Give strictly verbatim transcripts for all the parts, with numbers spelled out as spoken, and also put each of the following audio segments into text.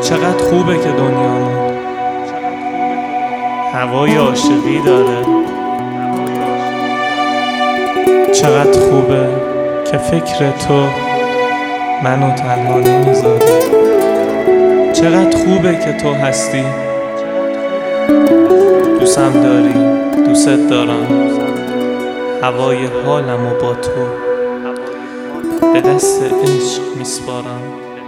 چقدر خوبه که دنیامون هوای عاشقی داره. چقدر خوبه که فکر تو منو تنها نمیذاره. چقدر خوبه که تو هستی، دوستم داری، دوست دارم. هوای حالمو با تو به دست عشق میسپارم.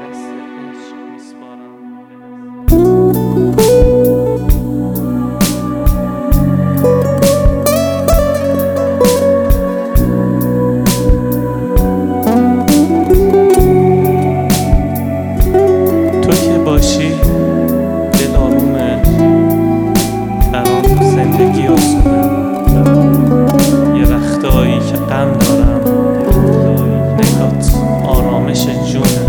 تو که باشی دل آرومه، برام زندگی آسونه. یه وقتایی که غم دارم، نگات آرامش جونه.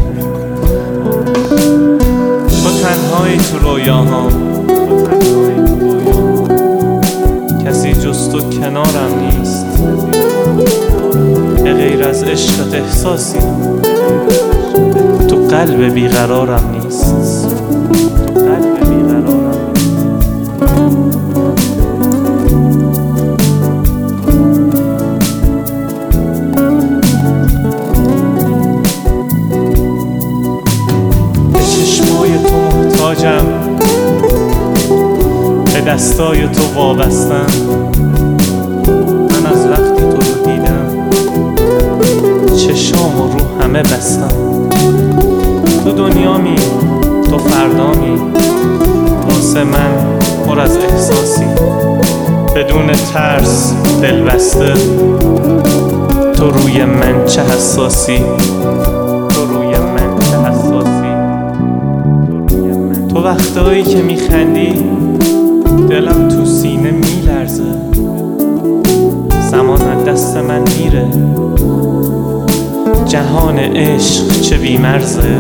تو تنهایی تو رویاهام، کسی جز تو کنارم نیست. به غیر از عشقت احساسی تو قلب بیقرارم نیست. تو قلب بیقرارم به چشمای تو محتاجم، به دستای تو وابستم. من از وقتی تو رو دیدم چشام و رو همه بستم. تو دنیامی، تو فردامی، واسه من پر از احساسی. بدون ترس دل بسته، تو روی من چه حساسی. تو روی من چه حساسی. تو وقتایی که میخندی دلم تو سینه میلرزه. زمان از دست من میره، جهان عشق چه بی‌مرزه.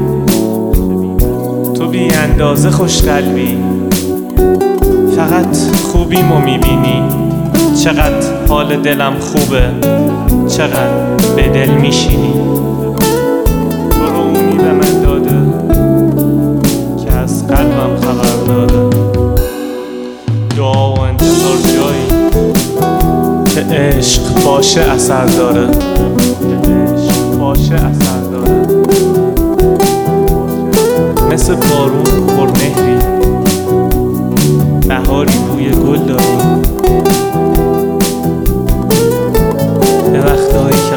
تو بی اندازه خوش قلبی، فقط خوبیمو میبینی. چقدر حال دلم خوبه، چقدر به دل میشینی. تو رو اونی به من داده که از قلبم خبر داده. دعا و انتظار جایی که عشق باشه اثر داره. باشه اثر داره. مثل بارون پرمهری، بهاری بوی گل داری. به وقتایی که